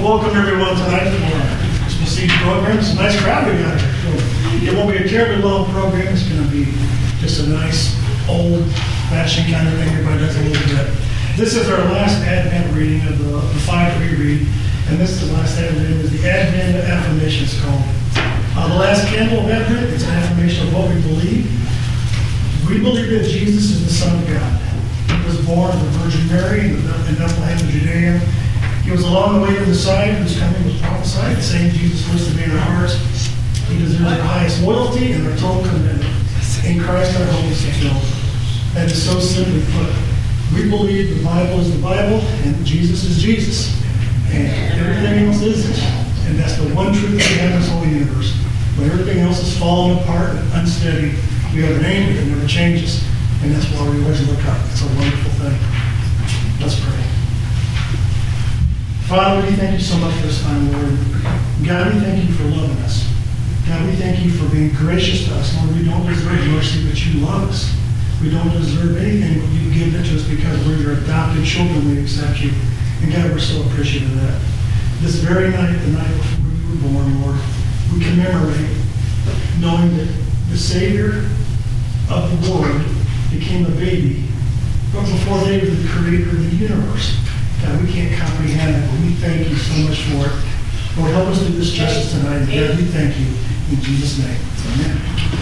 Welcome everyone tonight to our Christmas Eve program. It's a nice crowd we got here. So it won't be a terribly long program. It's going to be just a nice old-fashioned kind of thing. Everybody does a little bit. This is our last Advent reading of the five we read, and this is the last Advent. Is the Advent affirmation it's called. The last candle of Advent, it's an affirmation of what we believe. We believe that Jesus is the Son of God. He was born of the Virgin Mary in Bethlehem of Judea. He was along the way to the Messiah whose coming was prophesied. The same Jesus lives to be in our hearts. He deserves our highest loyalty and our total commitment. In Christ our hope is fulfilled. That is so simply put. We believe the Bible is the Bible and Jesus is Jesus. And everything else isn't. And that's the one truth we have in this whole universe. When everything else is falling apart and unsteady, we have an anchor that never changes. And that's why we always look up. It's a wonderful thing. Let's pray. Father, we thank you so much for this time, Lord. God, we thank you for loving us. God, we thank you for being gracious to us. Lord, we don't deserve mercy, but you love us. We don't deserve anything, but you give it to us because we're your adopted children. We accept you. And God, we're so appreciative of that. This very night, the night before you were born, Lord, we commemorate knowing that the Savior of the world became a baby, but before they were the creator of the universe. God, we can't comprehend it, but we thank you so much for it. Lord, help us do this justice tonight. And God, we thank you. In Jesus' name, amen.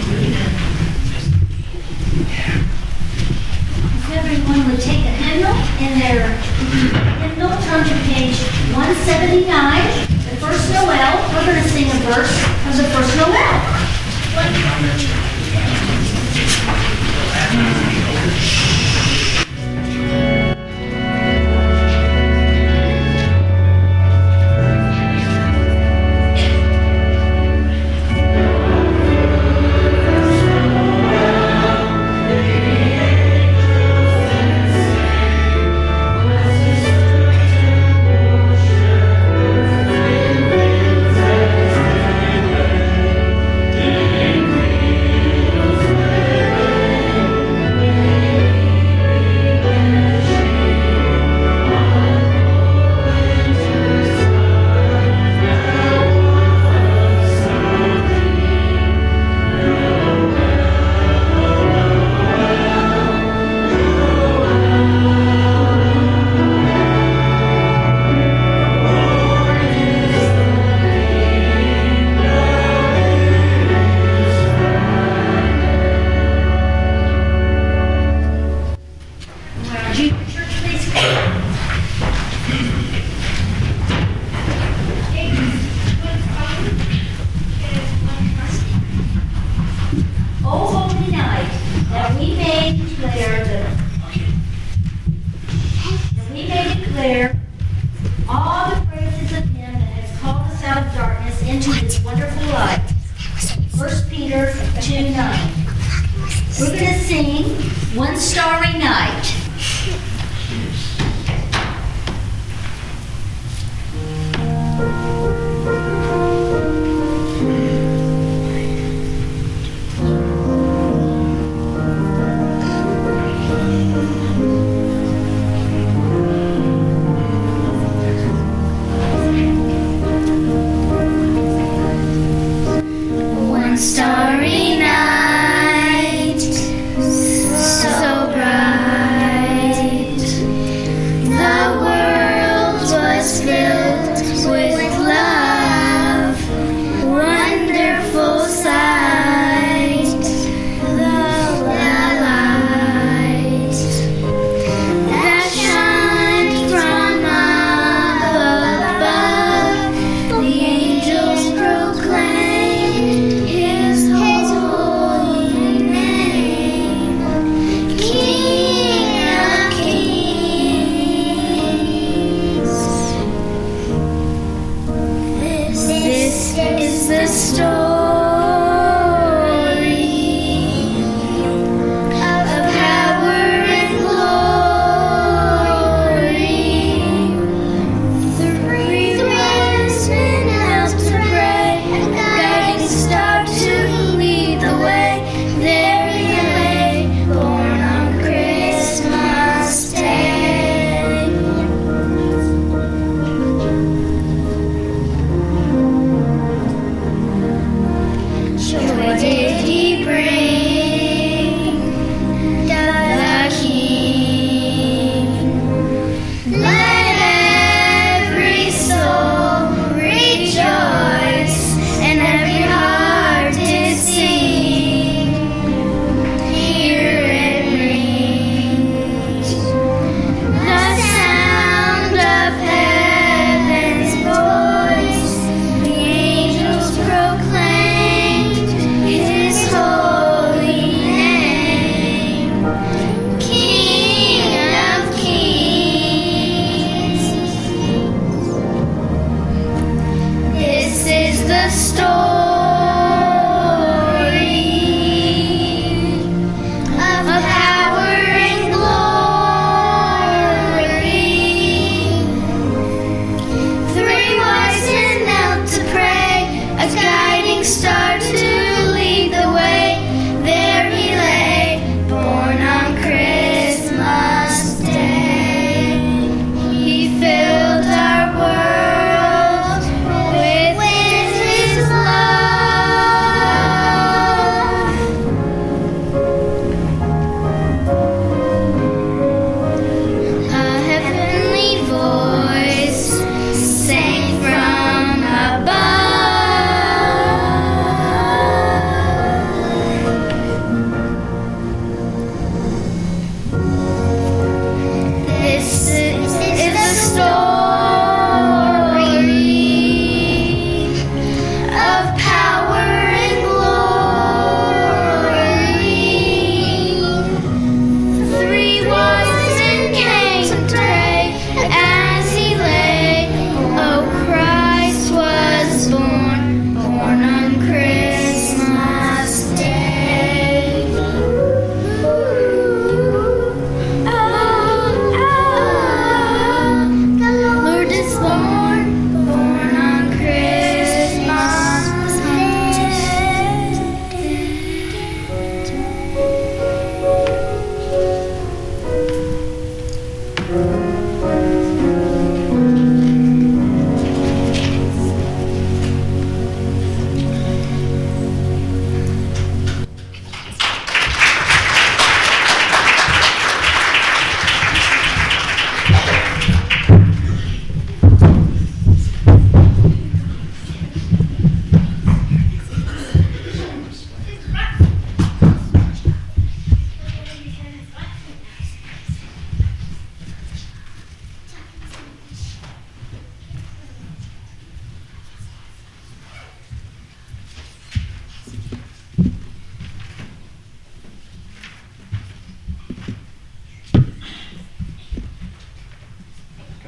If everyone would take a hymnal in their hymnal, turn to page 179, the first Noel. We're going to sing a verse of the first Noel.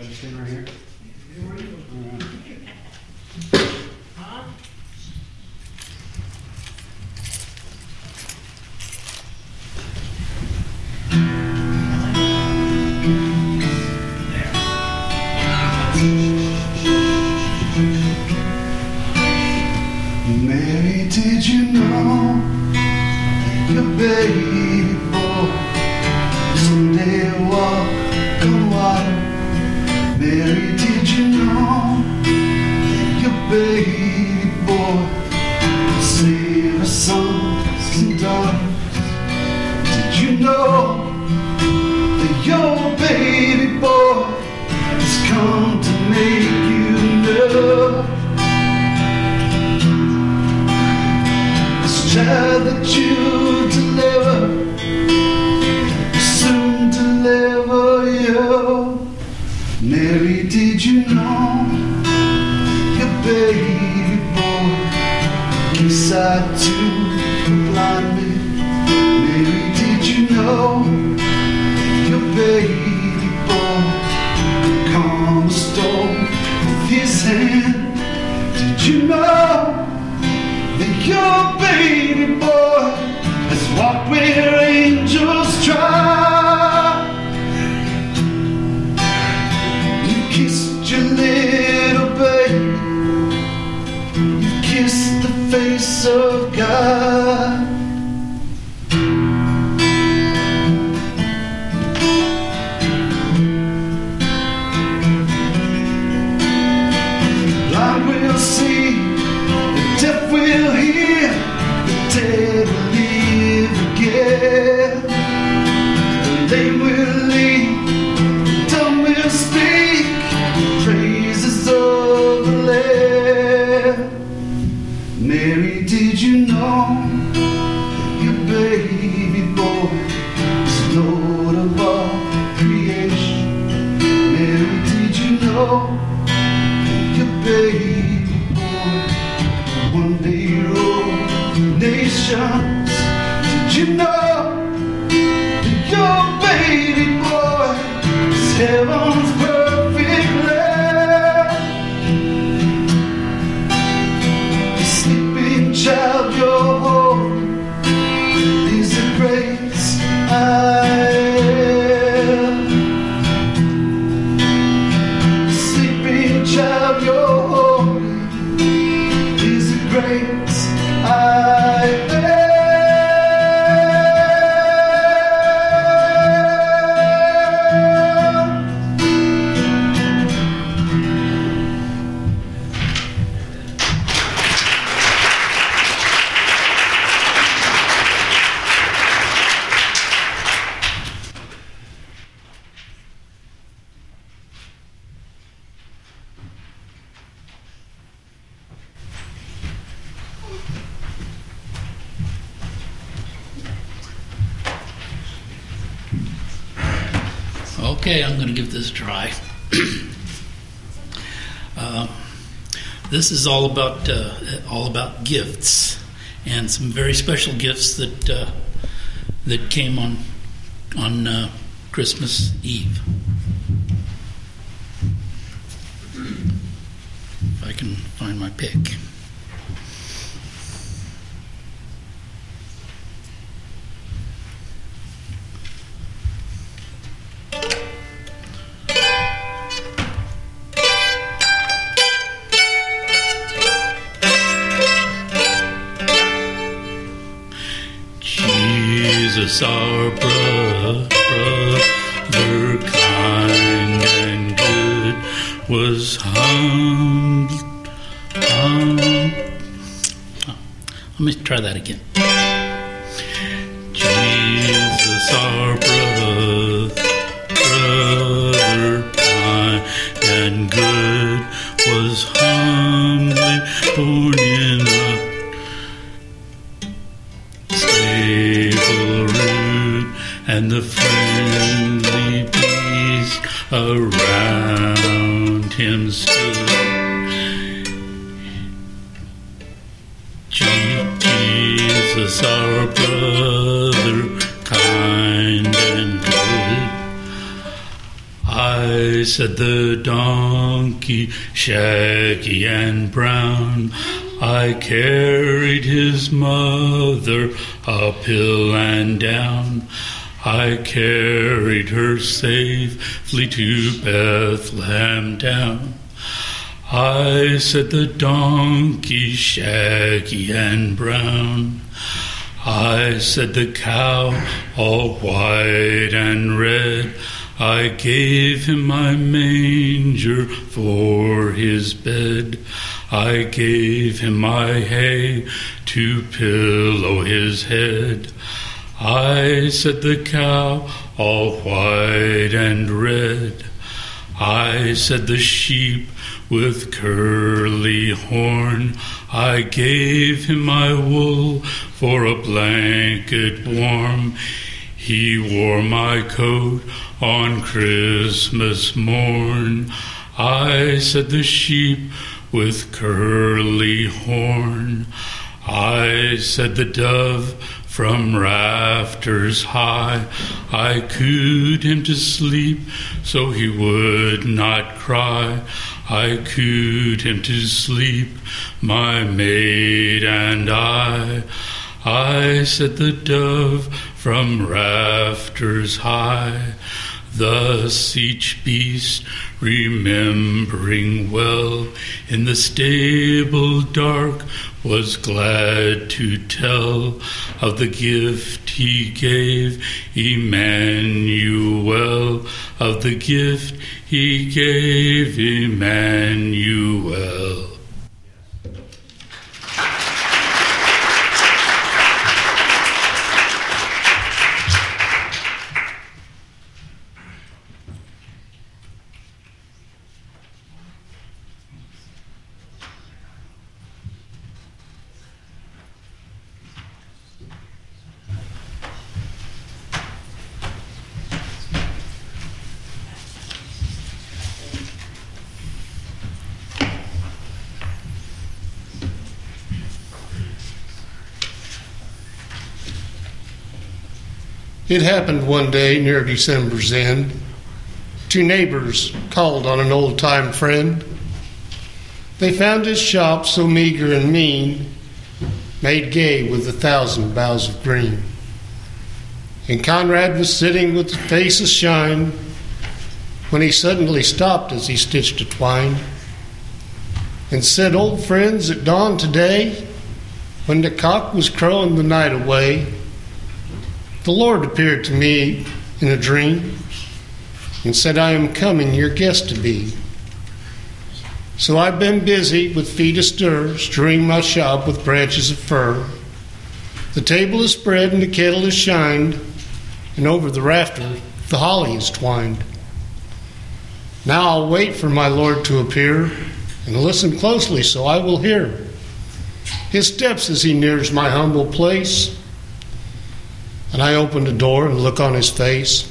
I just stand right here? Mary, did you know your baby boy someday walk on water? Mary, did you know your baby boy save her sons and daughters? Did you know that your baby boy has come to make you love? Child that you deliver, soon deliver you. Mary, did you know your baby boy gave sight to the blind man? Mary, did you know your baby boy could calm a storm with his hand? Did you know that your baby boy has walked where angels try? You kissed your little baby, you kissed the face of God. Blind will see, the deaf will hear, the dead will live again. The lame will lead, the dumb will speak, praises of the Lamb. Mary, did you know that your baby boy is Lord of all creation? Mary, did you know your baby boy one day rule nations? Did you know that your baby boy is heaven's perfect lamb? The sleeping child you're holding is the great I am. The sleeping child you're holding is the great I am. Okay, I'm going to give this a try. This is all about gifts, and some very special gifts that came on Christmas Eve. If I can find my pick. Jesus, our brother, kind and good, was humble. Let me try that again. Jesus, our brother, kind and good, was humbly born in a stable rude, and the friendly beast around him stood. Jesus, our brother, kind and good, I said the donkey, shaggy and brown, I carried his mother uphill and down. I carried her safely to Bethlehem down. I said the donkey, shaggy and brown. I said the cow, all white and red, I gave him my manger for his bed. I gave him my hay to pillow his head. I said the cow, all white and red. I said the sheep with curly horn, I gave him my wool for a blanket warm. He wore my coat on Christmas morn. I said the sheep with curly horn. I said the dove from rafters high, I cooed him to sleep so he would not cry. I cooed him to sleep, my maid and I. I said the dove from rafters high. Thus each beast, remembering well, in the stable dark was glad to tell of the gift he gave Emmanuel, of the gift he gave Emmanuel. It happened one day near December's end. Two neighbors called on an old-time friend. They found his shop so meager and mean, made gay with 1,000 boughs of green. And Conrad was sitting with his face ashine when he suddenly stopped as he stitched a twine and said, "Old friends, at dawn today, when the cock was crowing the night away, the Lord appeared to me in a dream and said, I am coming your guest to be. So I've been busy with feet astir, strewing my shop with branches of fir. The table is spread and the kettle is shined, and over the rafter the holly is twined. Now I'll wait for my Lord to appear and listen closely so I will hear his steps as he nears my humble place. And I opened the door and look on his face."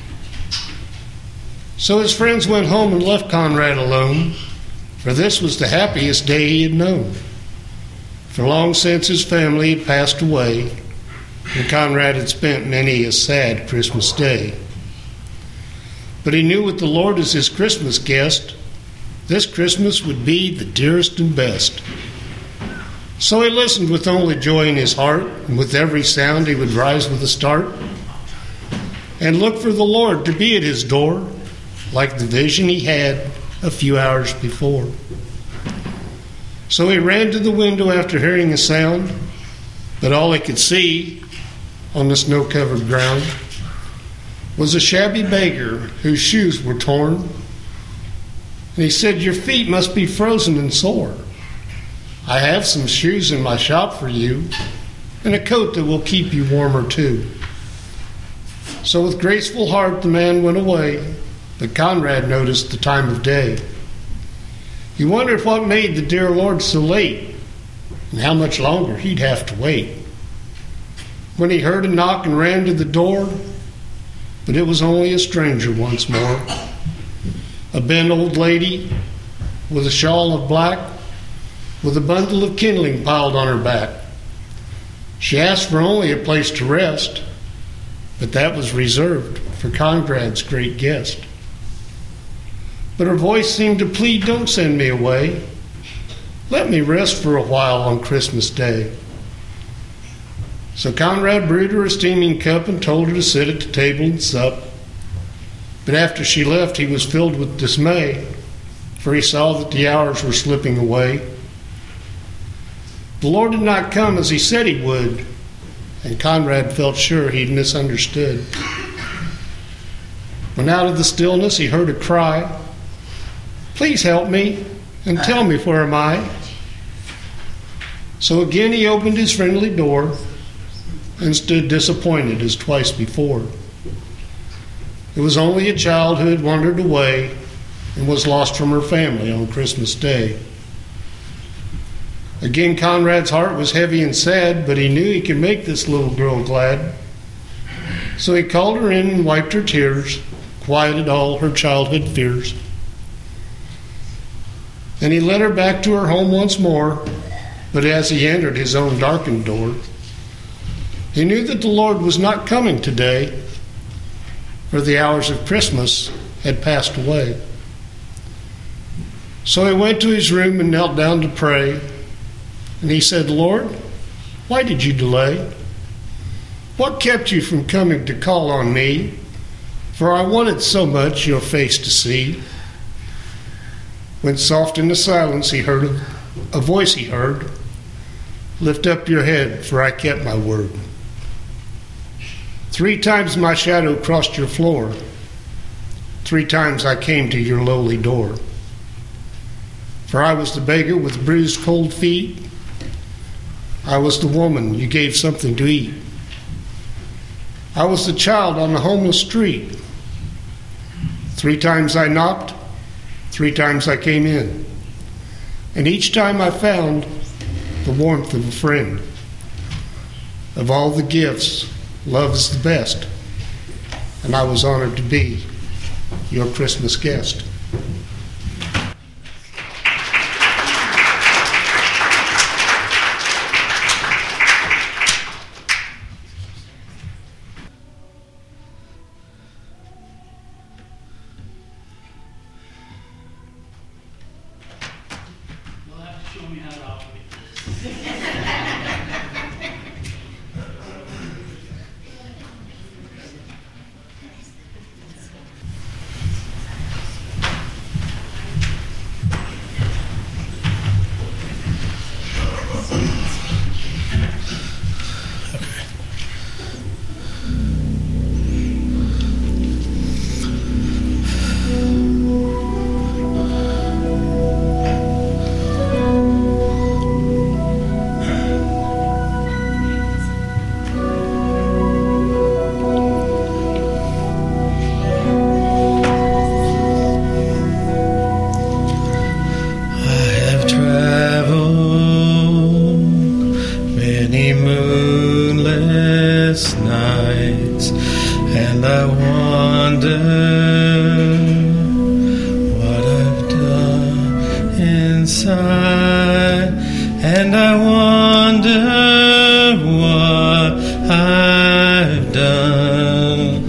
So his friends went home and left Conrad alone, for this was the happiest day he had known. For long since his family had passed away, and Conrad had spent many a sad Christmas day. But he knew with the Lord as his Christmas guest, this Christmas would be the dearest and best. So he listened with only joy in his heart, and with every sound he would rise with a start, and look for the Lord to be at his door, like the vision he had a few hours before. So he ran to the window after hearing a sound, but all he could see on the snow-covered ground was a shabby beggar whose shoes were torn. And he said, "Your feet must be frozen and sore. I have some shoes in my shop for you, and a coat that will keep you warmer too." So with graceful heart the man went away, but Conrad noticed the time of day. He wondered what made the dear Lord so late, and how much longer he'd have to wait. When he heard a knock and ran to the door, but it was only a stranger once more. A bent old lady with a shawl of black, with a bundle of kindling piled on her back. She asked for only a place to rest, but that was reserved for Conrad's great guest. but her voice seemed to plead, "Don't send me away. Let me rest for a while on Christmas Day." So Conrad brewed her a steaming cup and told her to sit at the table and sup. But after she left, he was filled with dismay, for he saw that the hours were slipping away. The Lord did not come as he said he would, and Conrad felt sure he'd misunderstood. When out of the stillness he heard a cry, "Please help me and tell me where am I?" So again he opened his friendly door and stood disappointed as twice before. It was only a child who had wandered away and was lost from her family on Christmas Day. Again, Conrad's heart was heavy and sad, but he knew he could make this little girl glad. So he called her in and wiped her tears, quieted all her childhood fears. Then he led her back to her home once more, but as he entered his own darkened door, he knew that the Lord was not coming today, for the hours of Christmas had passed away. So he went to his room and knelt down to pray, and he said, "Lord, why did you delay? What kept you from coming to call on me? For I wanted so much your face to see." When soft in the silence he heard a voice he heard, "Lift up your head, for I kept my word. 3 times my shadow crossed your floor. 3 times I came to your lowly door. For I was the beggar with bruised cold feet. I was the woman you gave something to eat. I was the child on the homeless street. 3 times I knocked, 3 times I came in. And each time I found the warmth of a friend. Of all the gifts, love is the best, and I was honored to be your Christmas guest." You'll have to show me how to operate this. And I wonder what I've done inside, and I wonder what I've done.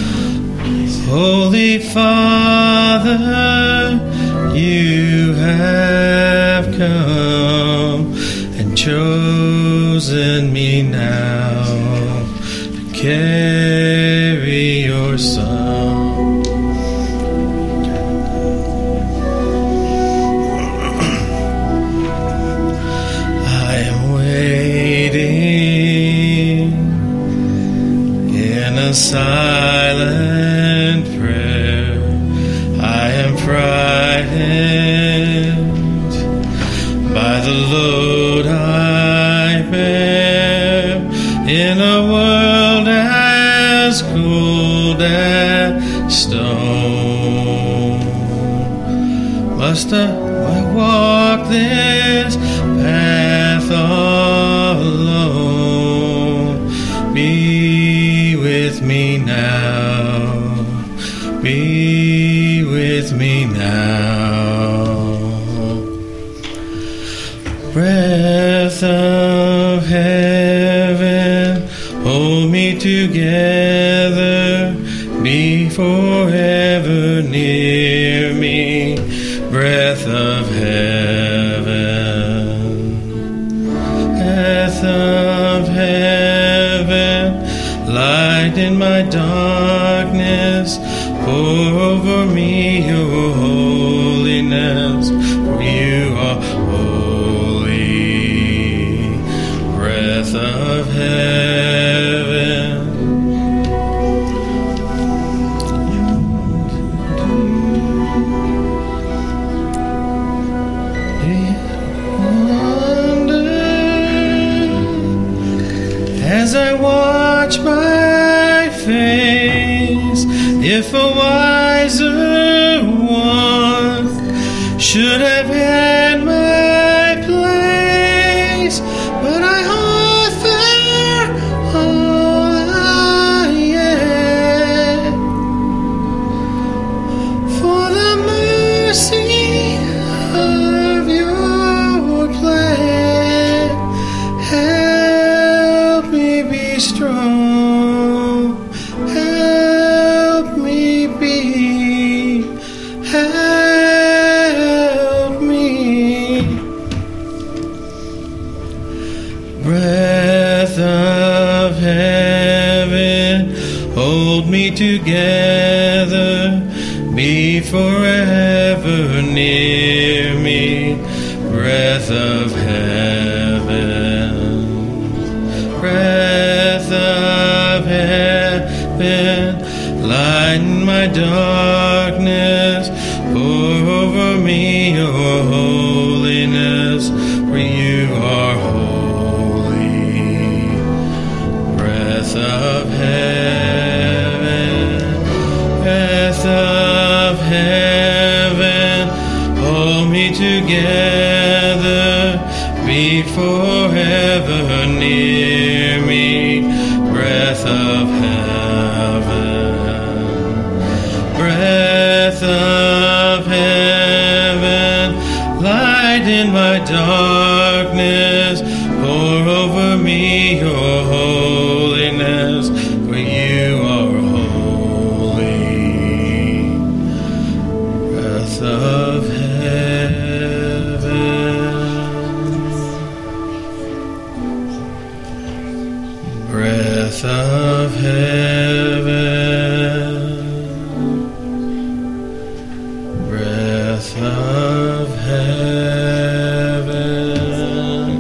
Holy Father, you have come and chosen me now to carry your Son. I am waiting in a silent prayer. I am frightened by the load I bear in a world as cold as stone. Must I walk this path alone? Be with me now. Be with me now. Breath of heaven, hold me together, be forever near me. breath of heaven, breath of heaven, light in my darkness, pour over me your holiness, for you are holy, breath of heaven. As I watch my face, if a wiser one should have had my place, but I offer all I am for the mercy of your plan. Help me be strong. Help me be. Help me. Breath of heaven, hold me together. Be forever near me. Breath of heaven. Breath of heaven, lighten my darkness, pour over me your holiness, for you are holy. Breath of heaven, breath of heaven, hold me together, be forever near me. Breath of heaven, breath of heaven, light in my darkness, pour over me your holiness, for you are holy. Breath of heaven, breath of heaven, breath of heaven.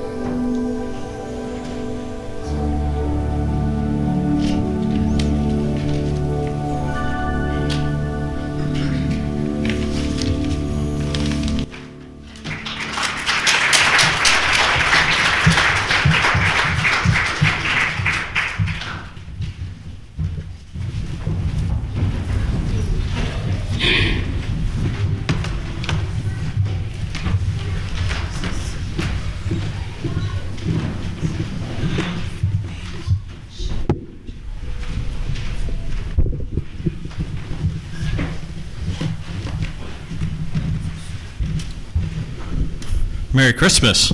Merry Christmas.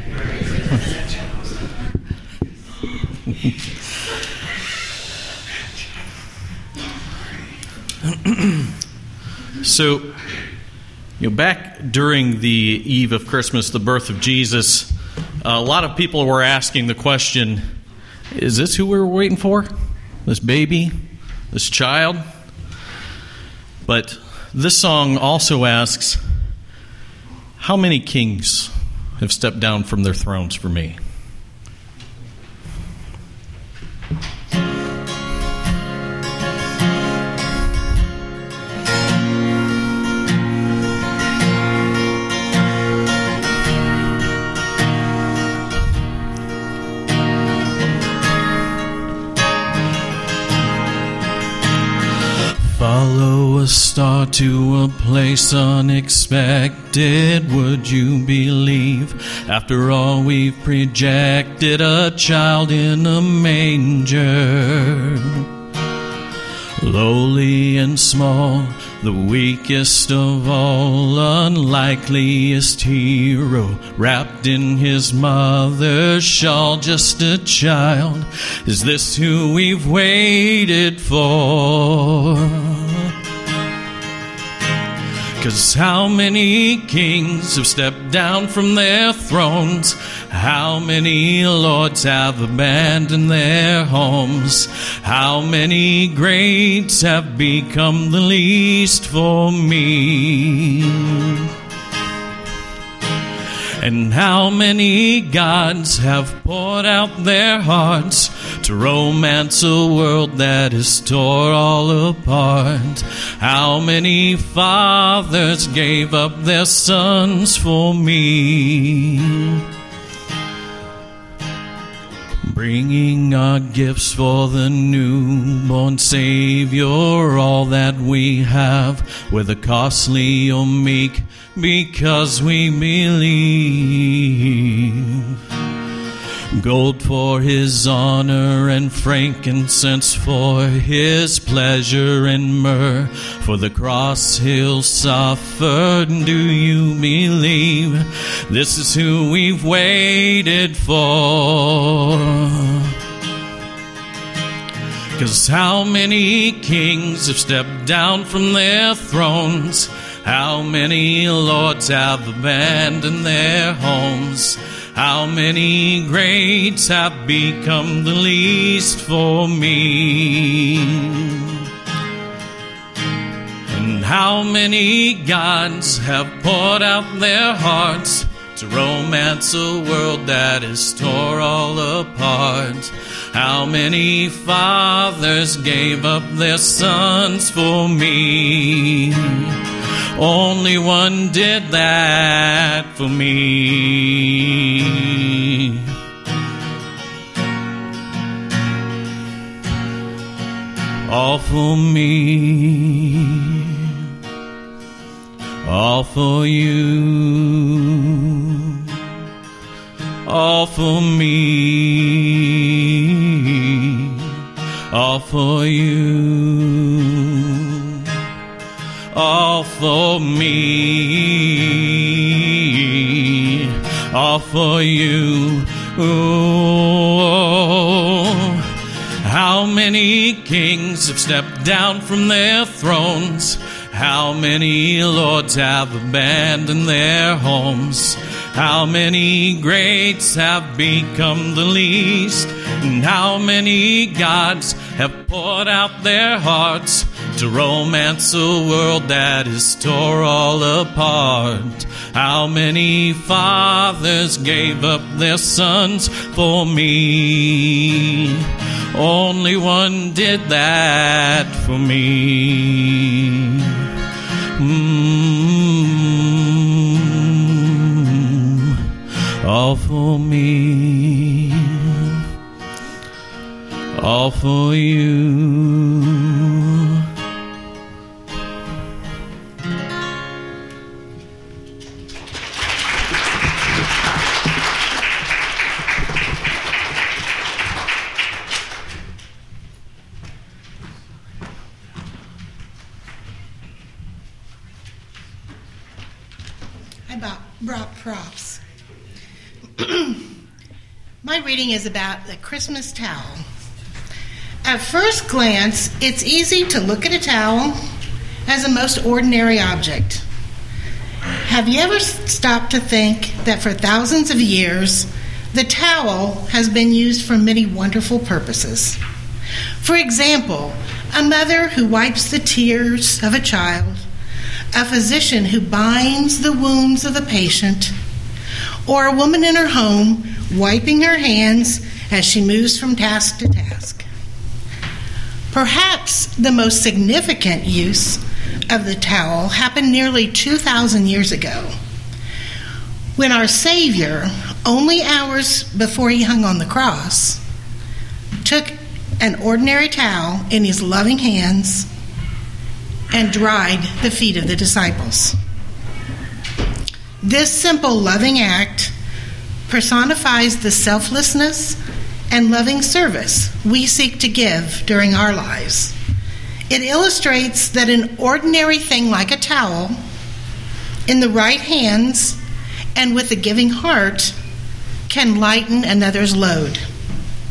So, back during the eve of Christmas, the birth of Jesus, a lot of people were asking the question, is this who we were waiting for? This baby? This child? But this song also asks, how many kings have stepped down from their thrones for me? Follow a star to a place unexpected. Would you believe? After all, we've projected a child in a manger. Lowly and small, the weakest of all, unlikeliest hero, wrapped in his mother's shawl, just a child. Is this who we've waited for? 'Cause how many kings have stepped down from their thrones? How many lords have abandoned their homes? How many greats have become the least for me? And how many gods have poured out their hearts to romance a world that is tore all apart? How many fathers gave up their sons for me? Bringing our gifts for the newborn Savior, all that we have, whether costly or meek, because we believe. Gold for his honor and frankincense for his pleasure and myrrh. For the cross he'll suffer, do you believe? This is who we've waited for. 'Cause how many kings have stepped down from their thrones? How many lords have abandoned their homes? How many greats have become the least for me? And how many gods have poured out their hearts to romance a world that is tore all apart? How many fathers gave up their sons for me? Only one did that for me. All for me. All for you. All for me. All for you. All for me, all for you. Oh, how many kings have stepped down from their thrones? How many lords have abandoned their homes? How many greats have become the least? And how many gods have poured out their hearts to romance a world that is tore all apart? How many fathers gave up their sons for me? Only one did that for me. All for me, all for you. I brought props. My reading is about the Christmas towel. At first glance, it's easy to look at a towel as a most ordinary object. Have you ever stopped to think that for thousands of years, the towel has been used for many wonderful purposes? For example, a mother who wipes the tears of a child, a physician who binds the wounds of a patient, or a woman in her home wiping her hands as she moves from task to task. Perhaps the most significant use of the towel happened nearly 2,000 years ago, when our Savior, only hours before he hung on the cross, took an ordinary towel in his loving hands and dried the feet of the disciples. This simple loving act personifies the selflessness and loving service we seek to give during our lives. It illustrates that an ordinary thing like a towel, in the right hands and with a giving heart, can lighten another's load.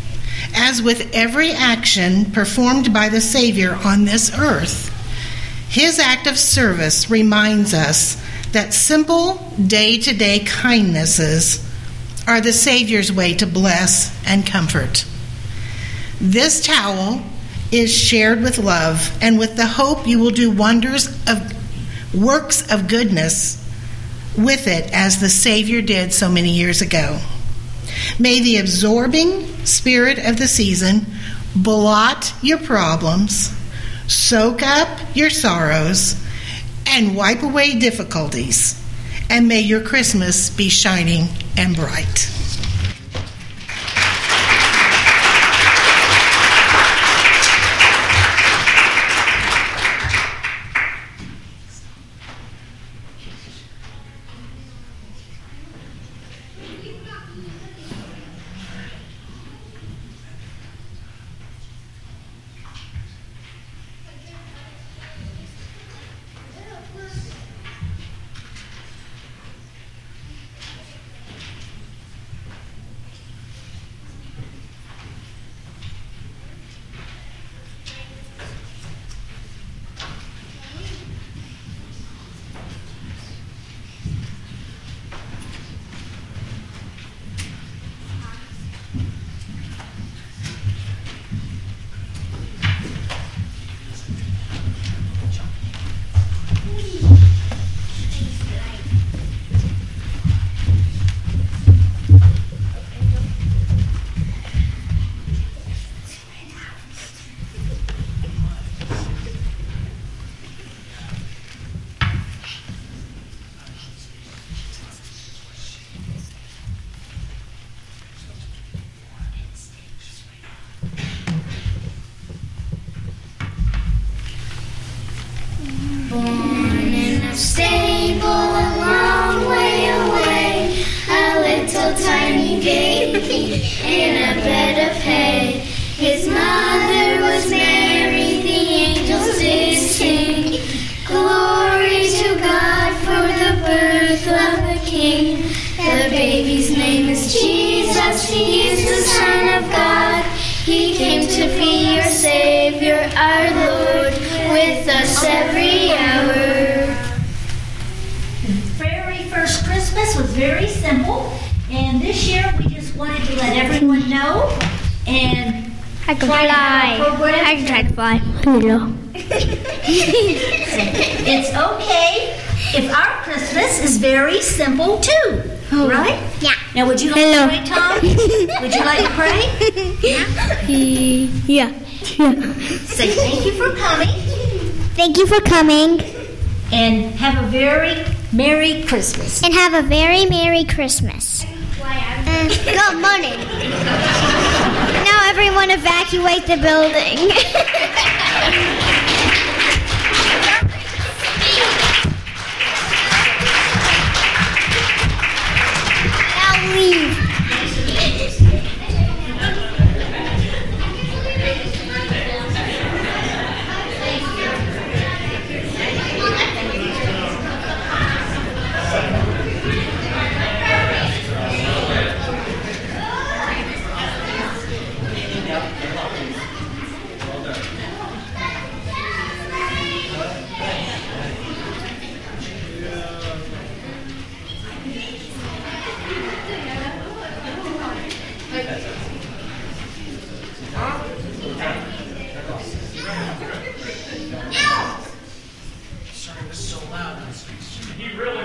As with every action performed by the Savior on this earth, His act of service reminds us that simple day-to-day kindnesses are the Savior's way to bless and comfort. This towel is shared with love and with the hope you will do wonders of works of goodness with it as the Savior did so many years ago. May the absorbing spirit of the season blot your problems, soak up your sorrows, and wipe away difficulties. And may your Christmas be shining and bright. Stable a long way away, a little tiny baby in a bed of hay. His mother was Mary, the angels did sing. Glory to God for the birth of the King. The baby's name is Jesus, he is the Son of God. He came to be your Savior, our Lord, with us every hour. First Christmas was very simple, and this year we just wanted to let everyone know and I can try to fly. have a program. I can try to fly. Hello. It's okay if our Christmas is very simple too, right? Yeah. Now, would you like to pray, Tom? Would you like to pray? Yeah. Say thank you for coming Thank you for coming. and have a very Merry Christmas. And have a very Merry Christmas. Good morning. Now everyone evacuate the building. Now leave. He really